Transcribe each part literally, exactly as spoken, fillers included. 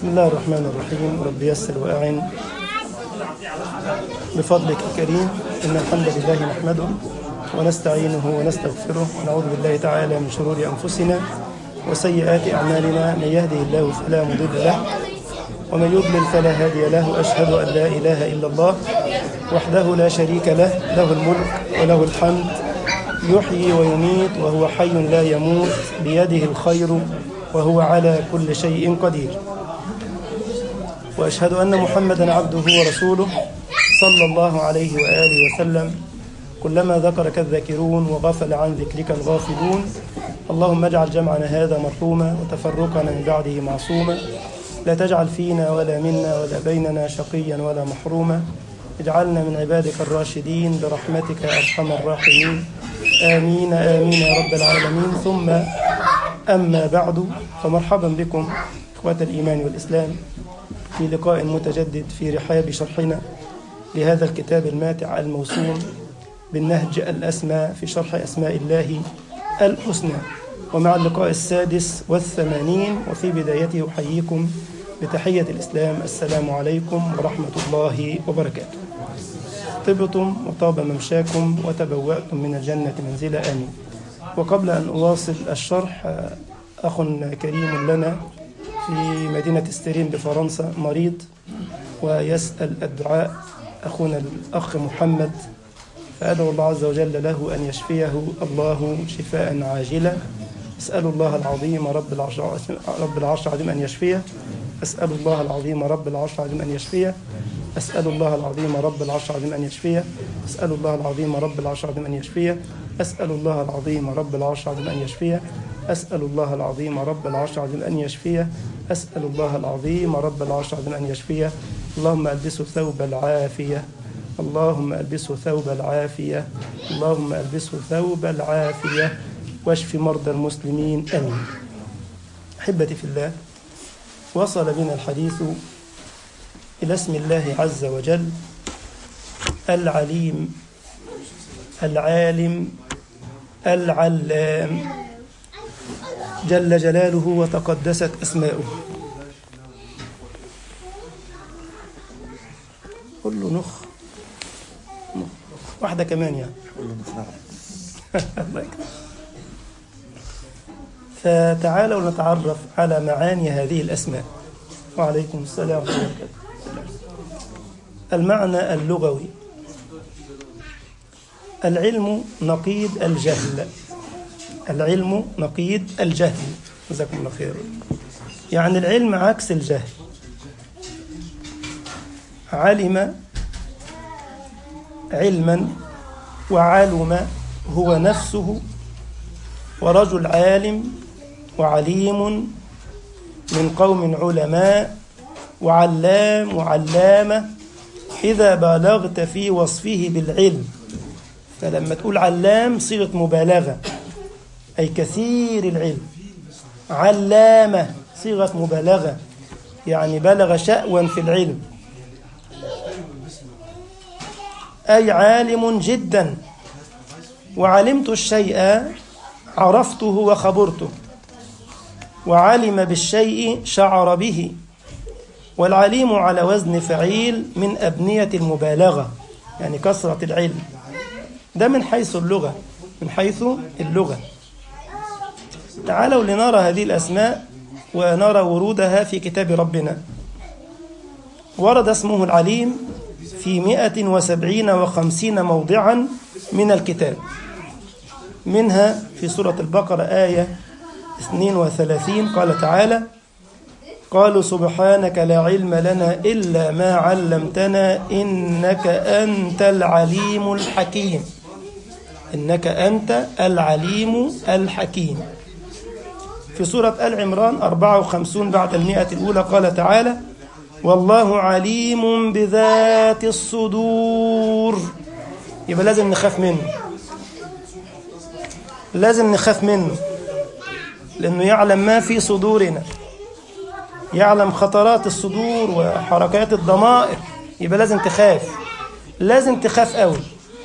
بسم الله الرحمن الرحيم. رب يسر وأعن بفضلك الكريم. إن الحمد لله نحمده ونستعينه ونستغفره ونعوذ بالله تعالى من شرور أنفسنا وسيئات أعمالنا. من يهده الله فلا مضل له ومن يضلل فلا هادي له. أشهد أن لا إله إلا الله وحده لا شريك له، له الملك وله الحمد، يحيي ويميت وهو حي لا يموت، بيده الخير وهو على كل شيء قدير. وأشهد أن محمدا عبده ورسوله صلى الله عليه وآله وسلم. كلما ذكرك الذاكرون وغفل عن ذكرك الغافلون. اللهم اجعل جمعنا هذا مرحوما وتفرقنا من بعده معصوما. لا تجعل فينا ولا منا ولا بيننا شقيا ولا محروما. اجعلنا من عبادك الراشدين برحمتك يا أرحم الراحمين. آمين آمين يا رب العالمين. ثم أما بعد، فمرحبا بكم إخوة الإيمان والإسلام في لقاء متجدد في رحاب شرحنا لهذا الكتاب الماتع الموسوم بالنهج الأسمى في شرح أسماء الله الحسنى، ومع اللقاء السادس والثمانين. وفي بدايته أحييكم بتحية الإسلام: السلام عليكم ورحمة الله وبركاته. طبتم وطاب ممشاكم وتبوأتم من الجنة منزلا، آمين. وقبل أن أواصل الشرح، أخ كريم لنا في مدينة ستيرين بفرنسا مريض ويسأل الدعاء، أخونا الأخ محمد، فأدعو الله عز وجل له أن يشفيه الله شفاء عاجلا. أسأل الله العظيم رب العرش رب العرش العظيم أن يشفيه. أسأل الله العظيم رب العرش العظيم أن يشفيه. أسأل الله العظيم رب العرش العظيم أن يشفيه. أسأل الله العظيم رب العرش العظيم أن يشفيه. أسأل الله العظيم رب العرش العظيم أن يشفيه. أسأل الله العظيم رب العرش العظيم أن يشفيه. أسأل الله العظيم رب العرش العظيم أن يشفيه. اللهم ألبسه ثوب العافية. اللهم ألبسه ثوب العافية. اللهم ألبسه ثوب العافية واشف مرضى المسلمين، آمين. أحبتي في الله، وصل بنا الحديث إلى اسم الله عز وجل العليم العالم العلام جل جلاله وتقدست أسماؤه. قل له نخ نخ واحدة كمان يعني الله يكرمك. فتعالوا نتعرف على معاني هذه الأسماء. وعليكم السلام ورحمة الله وبركاته. المعنى اللغوي: العلم نقيض الجهل. العلم نقيض الجهل، جزاكم الله خير. يعني العلم عكس الجهل. علم علما وعلم هو نفسه، ورجل عالم وعليم من قوم علماء، وعلام وعلامة إذا بالغت في وصفه بالعلم. فلما تقول علام صيغة مبالغة، أي كثير العلم. علامة صيغة مبالغة، يعني بلغ شأوا في العلم، أي عالم جدا. وعلمت الشيء عرفته وخبرته، وعلم بالشيء شعر به. والعليم على وزن فعيل من أبنية المبالغة، يعني كثرة العلم. ده من حيث اللغة، من حيث اللغة. تعالوا لنرى هذه الأسماء ونرى ورودها في كتاب ربنا. ورد اسمه العليم في مئة وسبعين وخمسين موضعا من الكتاب، منها في سورة البقرة آية اثنين وثلاثين قال تعالى: قالوا سبحانك لا علم لنا إلا ما علمتنا إنك أنت العليم الحكيم. إنك أنت العليم الحكيم. في سورة آل عمران أربعة وخمسين بعد المئة الأولى قال تعالى: والله عليم بذات الصدور. يبقى لازم نخاف منه، لازم نخاف منه، لأنه يعلم ما في صدورنا، يعلم خطرات الصدور وحركات الضمائر. يبقى لازم تخاف، لازم تخاف قوي،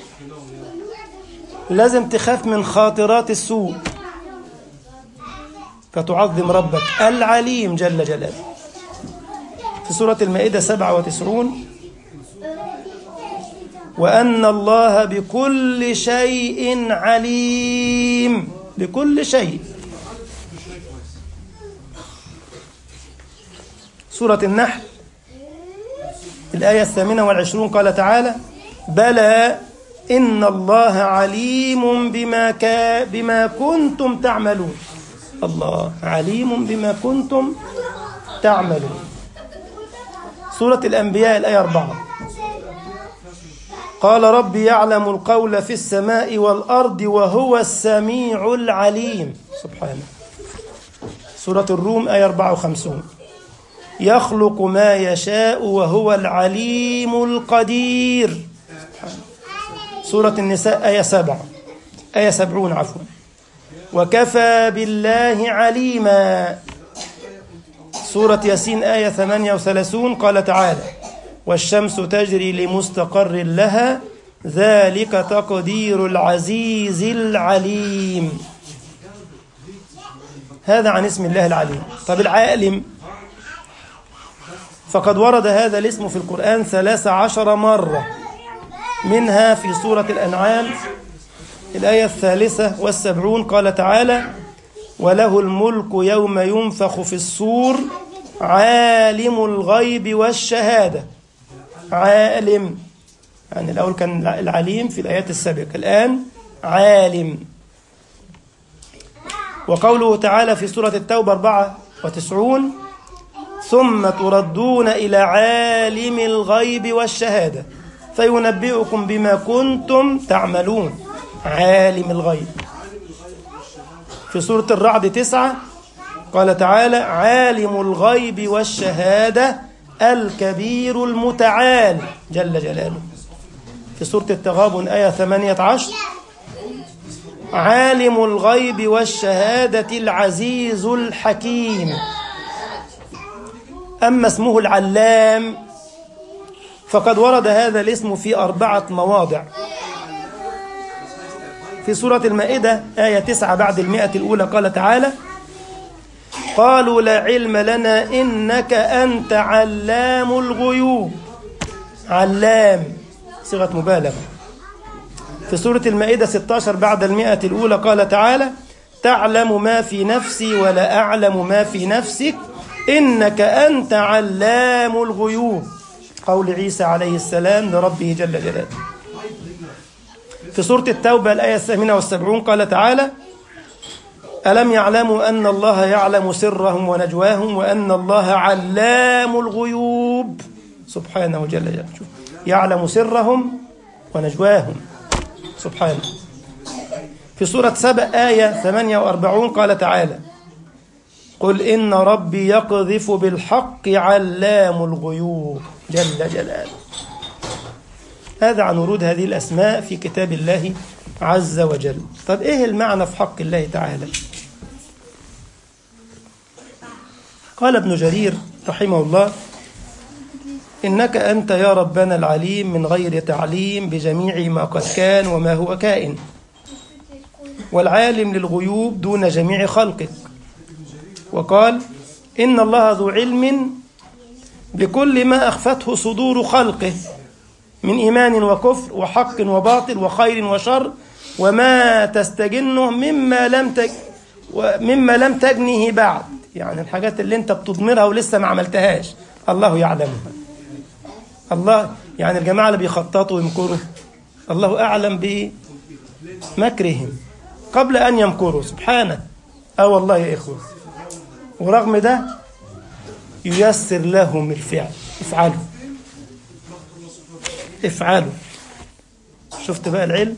لازم تخاف من خاطرات السوء، فتعظم ربك العليم جل جلاله. في سورة المائدة سبعة وتسعون: وأن الله بكل شيء عليم. بكل شيء. سورة النحل الآية الثامنة والعشرون قال تعالى: بلى إن الله عليم بما, كا بما كنتم تعملون. الله عليم بما كنتم تعملون. سورة الأنبياء الآية أربعة: قال ربي يعلم القول في السماء والأرض وهو السميع العليم. سبحانه. سورة الروم آية أربعة وخمسين: يخلق ما يشاء وهو العليم القدير. سورة النساء آية سبعة آية سبعون عفوا: وكفى بالله عليما. سورة ياسين آية ثمانية وثلاثون قال تعالى: والشمس تجري لمستقر لها ذلك تقدير العزيز العليم. هذا عن اسم الله العليم. طب العالم، فقد ورد هذا الاسم في القرآن ثلاث عشر مرة، منها في سورة الأنعام الآية الثالثة والسبعون قال تعالى: وله الملك يوم ينفخ في الصور عالم الغيب والشهادة. عالم، يعني الأول كان العليم في الآيات السابقة، الآن عالم. وقوله تعالى في سورة التوبة أربعة وتسعون: ثم تردون إلى عالم الغيب والشهادة فينبئكم بما كنتم تعملون. عالم الغيب. في سورة الرعد تسعة قال تعالى: عالم الغيب والشهادة الكبير المتعال جل جلاله. في سورة التغابن آية ثمانية عشر: عالم الغيب والشهادة العزيز الحكيم. أما اسمه العلام فقد ورد هذا الاسم في أربعة مواضع. في سورة المائدة آية تسعة بعد المئة الأولى قال تعالى: قالوا لا علم لنا إنك أنت علام الغيوب. علام صيغة مبالغة. في سورة المائدة ستة عشر بعد المئة الأولى قال تعالى: تعلم ما في نفسي ولا أعلم ما في نفسك إنك أنت علام الغيوب. قول عيسى عليه السلام لربه جل جلاله. في سورة التوبة الآية الثامنة والسبعون قال تعالى: ألم يعلموا أن الله يعلم سرهم ونجواهم وأن الله علام الغيوب. سبحانه جل جلاله. يعلم سرهم ونجواهم سبحانه. في سورة سبأ آية ثمانية وأربعين قال تعالى: قل إن ربي يقذف بالحق علام الغيوب جل جلاله. هذا عن ورود هذه الأسماء في كتاب الله عز وجل. طب إيه المعنى في حق الله تعالى؟ قال ابن جرير رحمه الله: إنك أنت يا ربنا العليم من غير تعليم بجميع ما قد كان وما هو كائن، والعالم للغيوب دون جميع خلقك. وقال: إن الله ذو علم بكل ما أخفته صدور خلقه من إيمان وكفر وحق وباطل وخير وشر وما تستجنه مما لم تج... مما لم تجنه بعد. يعني الحاجات اللي انت بتضمرها ولسه ما عملتهاش الله يعلمها. الله يعني الجماعة اللي بيخططوا ويمكروا الله أعلم بمكرهم قبل أن يمكروا سبحانه. اه والله يا إخوة، ورغم ده ييسر لهم الفعل. افعلوا افعلوا. شفت بقى العلم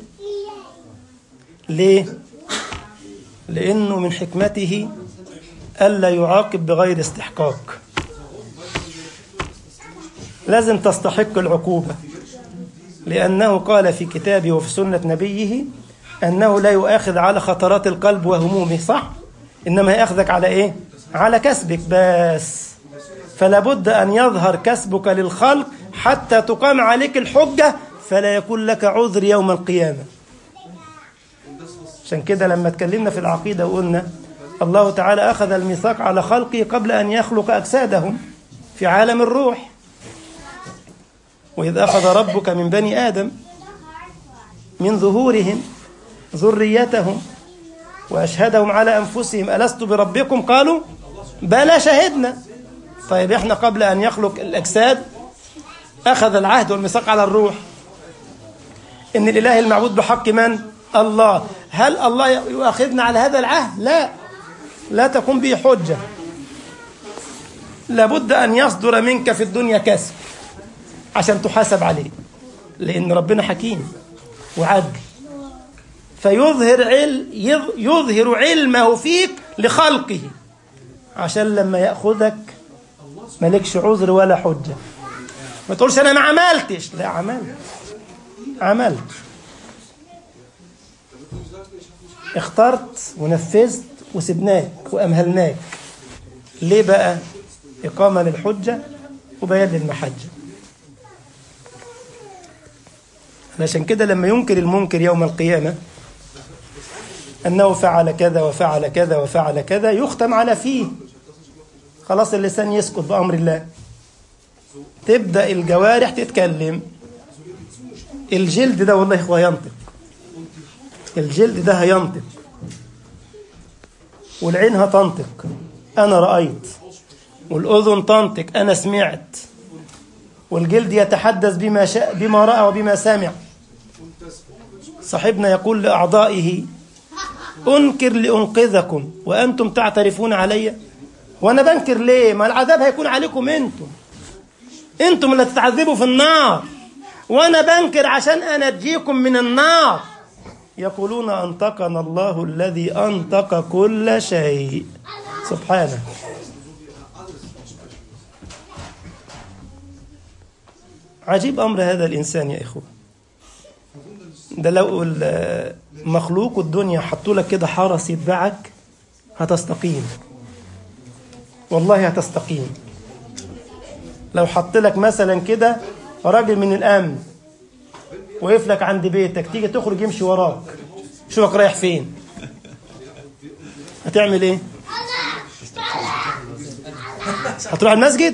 ليه؟ لأنه من حكمته ألا يعاقب بغير استحقاق. لازم تستحق العقوبة، لأنه قال في كتابه وفي سنة نبيه أنه لا يؤاخذ على خطرات القلب وهمومه، صح؟ إنما يأخذك على إيه؟ على كسبك بس. فلا بد أن يظهر كسبك للخلق حتى تقام عليك الحجة فلا يكون لك عذر يوم القيامة. عشان كده لما تكلمنا في العقيدة وقلنا الله تعالى أخذ الميثاق على خلقه قبل أن يخلق أجسادهم في عالم الروح. وإذ أخذ ربك من بني آدم من ظهورهم ذريتهم وأشهدهم على أنفسهم ألست بربكم قالوا بلى شهدنا. طيب إحنا قبل أن يخلق الأجساد أخذ العهد والميثاق على الروح إن الإله المعبود بحق من؟ الله. هل الله يؤاخذنا على هذا العهد؟ لا، لا تكون به حجة. لابد أن يصدر منك في الدنيا كسب عشان تحاسب عليه، لأن ربنا حكيم وعدل، فيظهر عل يظهر علمه فيك لخلقه عشان لما يأخذك مالكش عذر ولا حجة. ما تقولش أنا ما عملتش، لا عملت عملت اخترت ونفذت وسبناك وأمهلناك. ليه بقى؟ إقامة للحجة وبيان للمحجة. عشان كده لما ينكر المنكر يوم القيامة أنه فعل كذا وفعل كذا وفعل كذا يختم على فيه، خلاص اللسان يسكت بأمر الله، تبدأ الجوارح تتكلم. الجلد ده والله هو ينطق، الجلد ده هينطق، والعين هتنطق أنا رأيت، والأذن تنطق أنا سمعت، والجلد يتحدث بما شاء بما رأى وبما سمع. صاحبنا يقول لأعضائه أنكر لأنقذكم وأنتم تعترفون علي. وأنا بنكر ليه؟ ما العذاب هيكون عليكم أنتم، أنتم اللي تتعذبوا في النار، وأنا بنكر عشان أنجيكم من النار. يقولون أنطقنا الله الذي أنطق كل شيء سبحانه. عجيب أمر هذا الإنسان يا إخوة. ده لو مخلوق الدنيا حطوا لك كده حرس يتبعك هتستقيم، والله هتستقيم. لو حط لك مثلا كده راجل من الأمن وقف لك عند بيتك، تيجي تخرج يمشي وراك شوفك رايح فين، هتعمل ايه؟ هتروح المسجد؟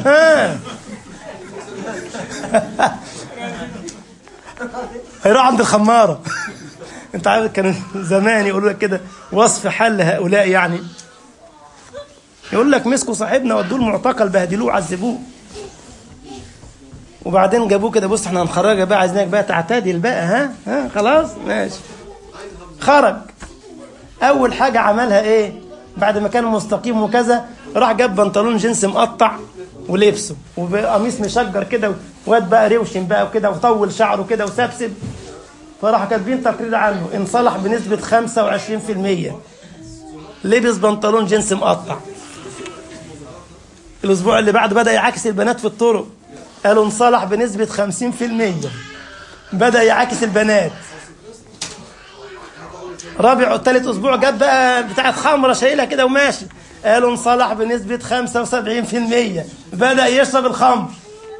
هيروح عند الخمارة. انت عارف كان زمان يقولوا لك كده وصف حل هؤلاء، يعني يقول لك مسكوا صاحبنا ودوه المعتقل بهدلوه عذبوه، وبعدين جابوه كده بص احنا هنخرجك بقى، عايزينك بقى تعتدل بقى، ها ها خلاص ماشي. خرج، اول حاجة عملها ايه بعد ما كان مستقيم وكذا؟ راح جاب بنطلون جينز مقطع ولبسه وقميص مشجر كده، واد بقى روشن بقى وكده، وطول شعره كده وسبسب. فراح كاتبين تقرير عنه انصلح بنسبة خمسة وعشرين في المية، لبس بنطلون جينز مقطع. الاسبوع اللي بعد بدأ يعاكس البنات في الطرق، قالوا انصلح بنسبة خمسين في المية، بدأ يعاكس البنات. رابع وثالث اسبوع جاب بقى بتاعت خمرة شايلها كده وماشي، قالوا انصلح بنسبة خمسة وسبعين في المية، بدأ يشرب الخمر.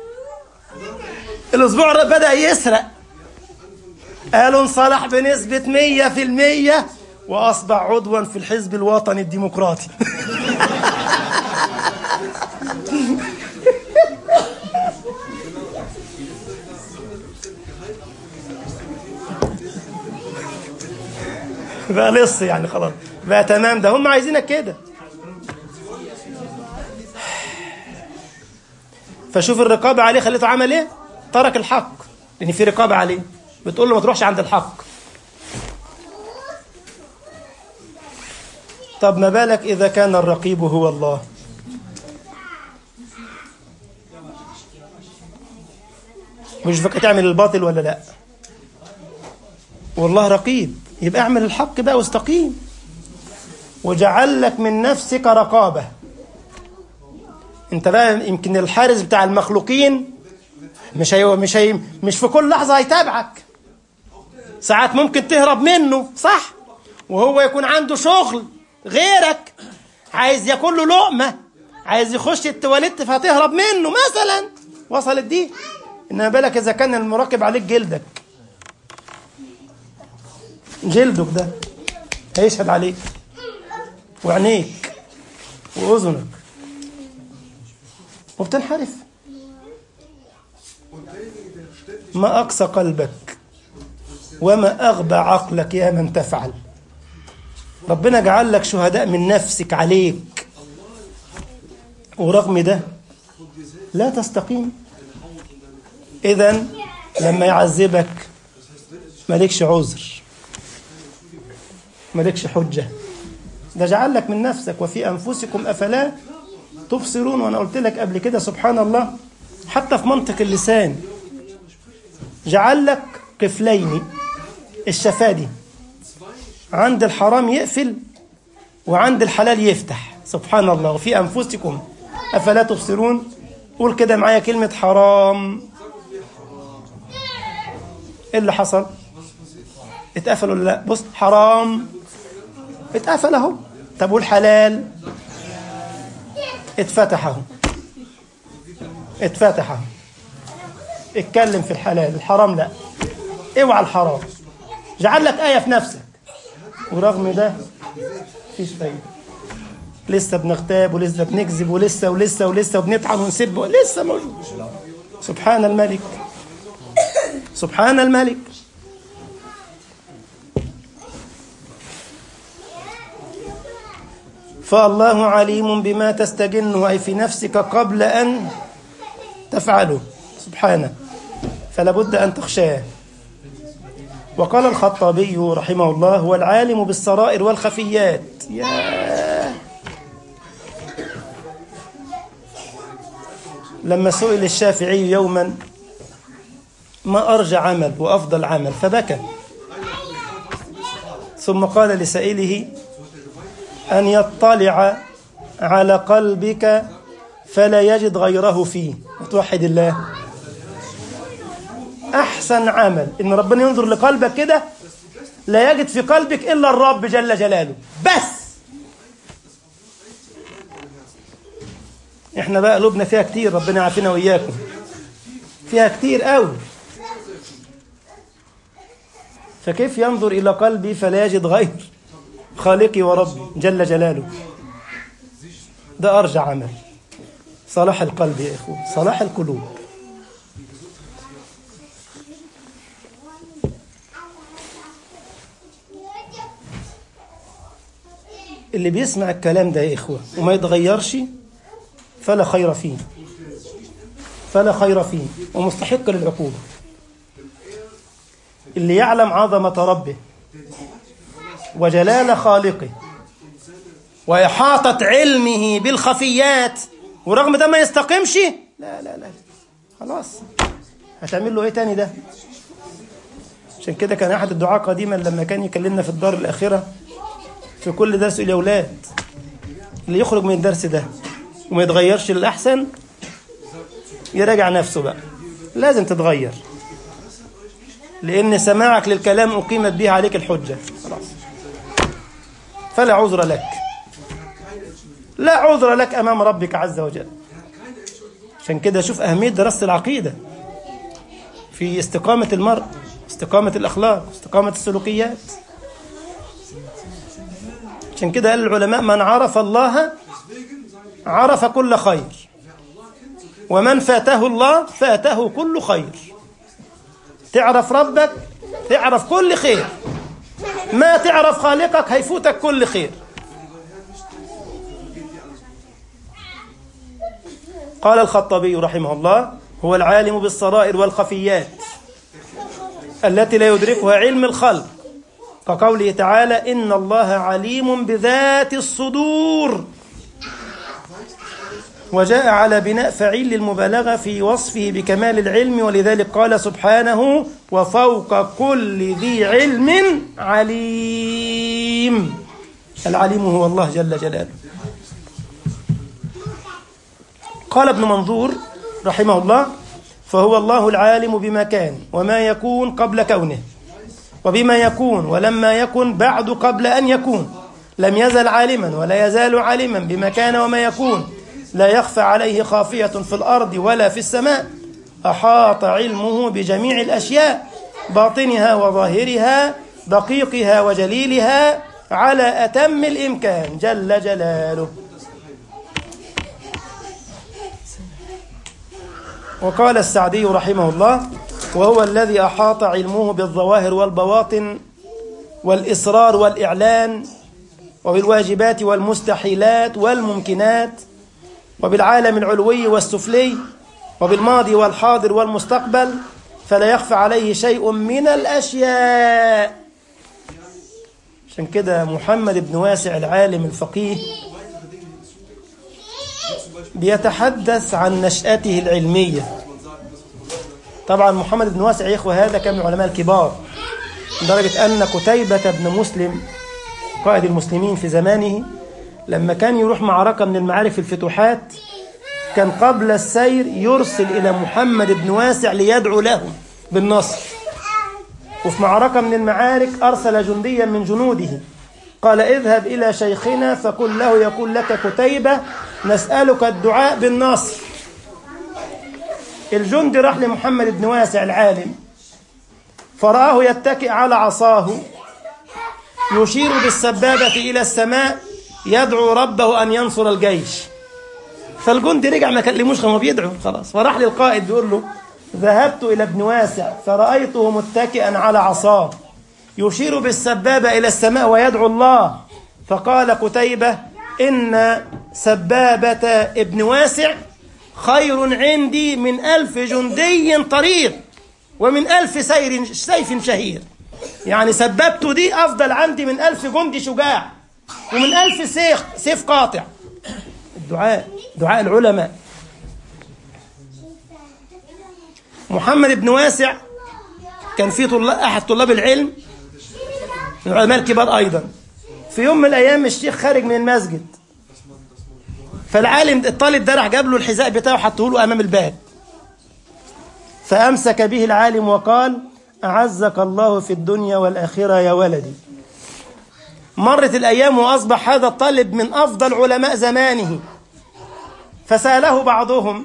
الاسبوع بدأ يسرق، قالوا انصلح بنسبة مية في المية وأصبح عضوا في الحزب الوطني الديمقراطي. بقى لص يعني خلاص بقى تمام. ده هم عايزينك كده. فشوف الرقابة عليه خليته عمل ايه؟ ترك الحق، لأن في رقابة عليه بتقول له ما تروحش عند الحق. طب ما بالك إذا كان الرقيب هو الله؟ مش فاكر تعمل الباطل ولا لا؟ والله رقيب، يبقى اعمل الحق بقى واستقيم. وجعل لك من نفسك رقابة. انت بقى يمكن الحارس بتاع المخلوقين مش هي مش هي مش في كل لحظة هيتابعك، ساعات ممكن تهرب منه صح، وهو يكون عنده شغل غيرك عايز ياكل له لقمة، عايز يخش التواليت فهتهرب منه مثلا. وصلت دي؟ انما بالك اذا كان المراقب عليك جلدك، جلدك ده هيشهد عليك، وعينيك وأذنك. وبتنحرف. ما أقسى قلبك وما أغبى عقلك يا من تفعل. ربنا جعل لك شهداء من نفسك عليك، ورغم ده لا تستقيم. إذن لما يعذبك مالكش عذر، مالكش حجة، ده جعل لك من نفسك. وفي أنفسكم أفلا تبصرون. وأنا قلت لك قبل كده سبحان الله، حتى في منطق اللسان جعل لك قفلين، الشفادي عند الحرام يقفل وعند الحلال يفتح. سبحان الله. وفي أنفسكم أفلا تبصرون. قول كده معايا كلمة حرام. إيه اللي حصل؟ اتقفل ولا لا؟ بص، حرام اتقفل اهو. طب والحلال؟ اتفتح اهو، اتفتح اهو. اتكلم في الحلال، الحرام لا. اوعى الحرام. جعل لك آية في نفسك، ورغم ده مفيش فايدة. لسه بنغتاب ولسه بنكذب ولسه ولسه ولسه وبنطعن ونسب ولسه موجود. سبحان الملك، سبحان الملك. فالله عليم بما تستجنه، أي في نفسك قبل أن تفعله سبحانه، فلا بد أن تخشاه. وقال الخطابي رحمه الله: هو العالم بالسرائر والخفيات. ياه. لما سئل الشافعي يوما ما أرجى عمل وأفضل عمل فبكى، ثم قال لسائله: أن يطلع على قلبك فلا يجد غيره فيه. وتوحد الله. أحسن عمل إن ربنا ينظر لقلبك كده لا يجد في قلبك إلا الرب جل جلاله بس. إحنا بقى قلوبنا فيها كتير، ربنا يعافينا وإياكم، فيها كتير قوي. فكيف ينظر إلى قلبي فلا يجد غير خالقي وربي جل جلاله؟ ده أرجع عمل. صلاح القلب يا إخوة، صلاح القلوب. اللي بيسمع الكلام ده يا إخوة وما يتغيرش فلا خير فيه، فلا خير فيه، ومستحق للعقوبة. اللي يعلم عظمة ربه وجلال خالقه وإحاطة علمه بالخفيات ورغم ده ما يستقيمش، لا لا لا خلاص، هتعمل له ايه تاني ده؟ عشان كده كان أحد الدعاة قديما لما كان يكلمنا في الدار الآخرة في كل درس يقول: يا أولاد اللي يخرج من الدرس ده وما يتغيرش للأحسن يراجع نفسه بقى، لازم تتغير، لأن سماعك للكلام أقيمت به عليك الحجة، خلاص فلا عذر لك، لا عذر لك أمام ربك عز وجل. عشان كده شوف أهمية دراسة العقيدة في استقامة المرء، استقامة الأخلاق، استقامة السلوكيات. عشان كده قال العلماء: من عرف الله عرف كل خير، ومن فاته الله فاته كل خير. تعرف ربك تعرف كل خير، ما تعرف خالقك هيفوتك كل خير. قال الخطابي رحمه الله: هو العالم بالسرائر والخفيات التي لا يدركها علم الخلق، كقوله تعالى: إن الله عليم بذات الصدور. وجاء على بناء فعيل للمبالغة في وصفه بكمال العلم، ولذلك قال سبحانه: وفوق كل ذي علم عليم. العليم هو الله جل جلاله. قال ابن منظور رحمه الله: فهو الله العالم بما كان وما يكون قبل كونه، وبما يكون ولما يكن بعد قبل أن يكون. لم يزل عالما ولا يزال عالما بما كان وما يكون، لا يخفى عليه خافية في الأرض ولا في السماء. أحاط علمه بجميع الأشياء، باطنها وظاهرها، دقيقها وجليلها، على أتم الإمكان جل جلاله. وقال السعدي رحمه الله: وهو الذي أحاط علمه بالظواهر والبواطن والإسرار والإعلان وبالواجبات والمستحيلات والممكنات وبالعالم العلوي والسفلي وبالماضي والحاضر والمستقبل، فلا يخفى عليه شيء من الأشياء. عشان كده محمد بن واسع العالم الفقيه بيتحدث عن نشأته العلمية. طبعا محمد بن واسع يا إخوة هذا كان من العلماء الكبار، لدرجة أن قتيبة بن مسلم قائد المسلمين في زمانه لما كان يروح معركة من المعارك في الفتوحات كان قبل السير يرسل إلى محمد بن واسع ليدعو له بالنصر. وفي معركة من المعارك أرسل جنديا من جنوده قال: اذهب إلى شيخنا فقل له يقول لك قتيبة نسألك الدعاء بالنصر. الجندي راح لمحمد بن واسع العالم فرآه يتكئ على عصاه يشير بالسبابة إلى السماء يدعو ربه أن ينصر الجيش. فالجندي رجع ما كلموش، هو بيدعو خلاص. فراح للقائد بيقول له: ذهبت إلى ابن واسع فرأيته متكئا على عصاه يشير بالسبابة إلى السماء ويدعو الله. فقال قتيبة: إن سبابة ابن واسع خير عندي من ألف جندي طريق ومن ألف سير سيف شهير. يعني سبابته دي أفضل عندي من ألف جندي شجاع ومن ألف سيف سيف قاطع. الدعاء دعاء العلماء. محمد بن واسع كان في طلاب أحد طلاب العلم من العلماء الكبار أيضا. في يوم من الأيام الشيخ خارج من المسجد، فالعالم الطالب ده راح جاب له الحذاء بتاعه وحطه له أمام الباب، فأمسك به العالم وقال: أعزك الله في الدنيا والآخرة يا ولدي. مرت الأيام وأصبح هذا الطالب من أفضل علماء زمانه، فسأله بعضهم: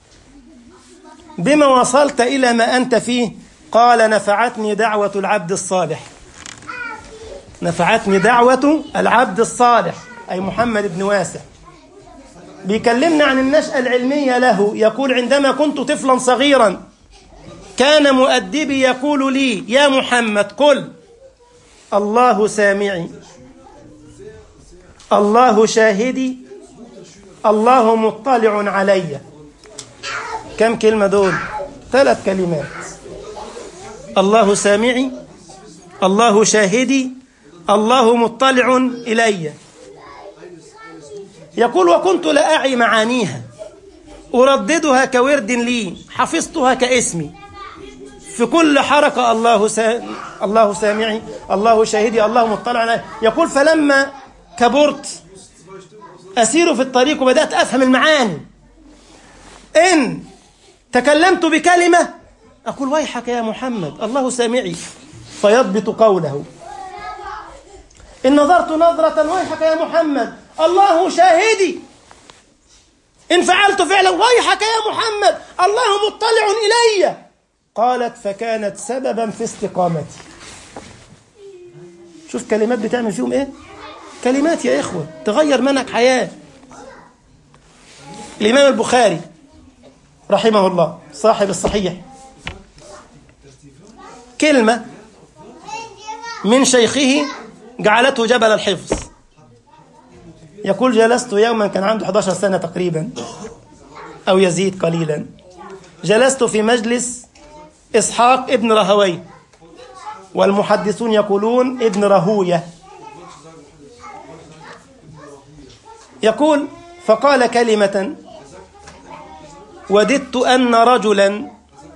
بما وصلت إلى ما أنت فيه؟ قال: نفعتني دعوة العبد الصالح. نفعتني دعوة العبد الصالح، أي محمد بن واسع. بيكلمنا عن النشأة العلمية له. يقول: عندما كنت طفلا صغيرا كان مؤدبي يقول لي: يا محمد قل الله سامعي، الله شاهدي، الله مطلع علي. كم كلمة دول؟ ثلاث كلمات: الله سامعي، الله شاهدي، الله مطلع إلي. يقول: وكنت لا أعي معانيها أرددها كورد لي، حفظتها كاسمي في كل حركة: الله سا... الله سامعي، الله شاهدي، الله مطلع علي. يقول: فلما كبرت أسير في الطريق وبدأت أفهم المعاني، إن تكلمت بكلمة أقول: ويحك يا محمد الله سامعي، فيضبط قوله. إن نظرت نظرة: ويحك يا محمد الله شاهدي. إن فعلت فعلا: ويحك يا محمد الله مطلع إلي. قالت: فكانت سببا في استقامتي. شوف كلمات بتعمل فيهم إيه؟ كلمات يا إخوة تغير منهج حياة. الإمام البخاري رحمه الله صاحب الصحيح، كلمة من شيخه جعلته جبل الحفظ. يقول: جلست يوما، كان عنده أحد عشر سنة تقريبا أو يزيد قليلا، جلست في مجلس إسحاق ابن راهويه، والمحدثون يقولون ابن راهويه. يقول: فقال كلمة: وددت أن رجلا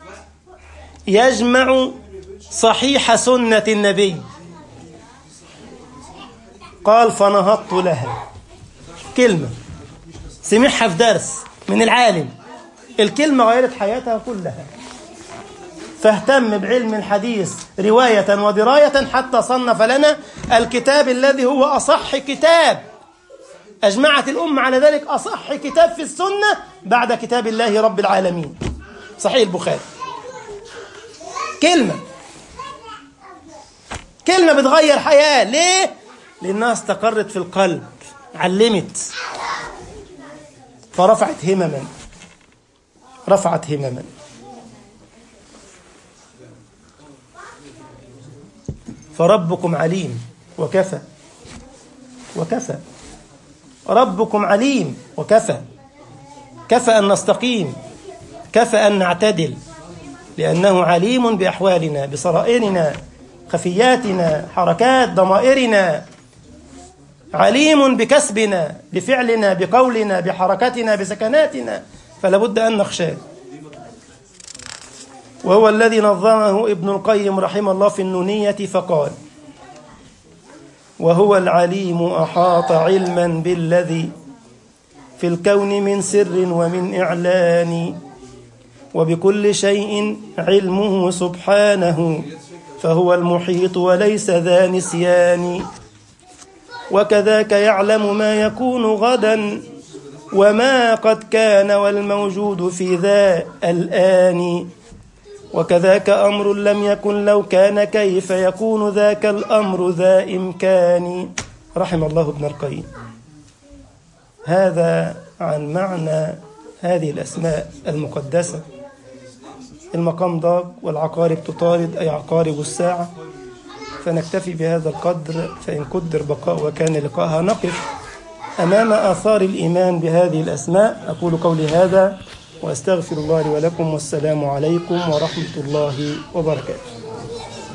يجمع صحيح سنة النبي. قال: فنهضت لها. كلمة سمعها في درس من العالم، الكلمة غيرت حياتها كلها، فاهتم بعلم الحديث رواية ودراية حتى صنف لنا الكتاب الذي هو أصح كتاب، أجمعت الأمة على ذلك، أصح كتاب في السنة بعد كتاب الله رب العالمين، صحيح البخاري. كلمة كلمة بتغير حياة. ليه؟ لأنها استقرت في القلب، علمت فرفعت همما. رفعت همما. فربكم عليم وكفى وكفى ربكم عليم وكفى كفى أن نستقيم، كفى أن نعتدل، لأنه عليم بأحوالنا، بصرائرنا، خفياتنا، حركات ضمائرنا، عليم بكسبنا، بفعلنا، بقولنا، بحركتنا، بسكناتنا، فلا بد أن نخشاه. وهو الذي نظمه ابن القيم رحمه الله في النونية فقال: وهو العليم أحاط علما بالذي في الكون من سر ومن إعلان، وبكل شيء علمه سبحانه، فهو المحيط وليس ذا نسيان. وكذاك يعلم ما يكون غدا وما قد كان والموجود في ذا الآن، وكذاك أمر لم يكن لو كان كيف يكون ذاك الأمر ذا إمكان. رحم الله ابن القيم. هذا عن معنى هذه الأسماء المقدسة. المقام ضاق والعقارب تطارد، أي عقارب الساعة. فنكتفي بهذا القدر، فإن قدر بقاء وكان لقاءها نقف أمام آثار الإيمان بهذه الأسماء. أقول قولي هذا وأستغفر الله لي ولكم، والسلام عليكم ورحمة الله وبركاته.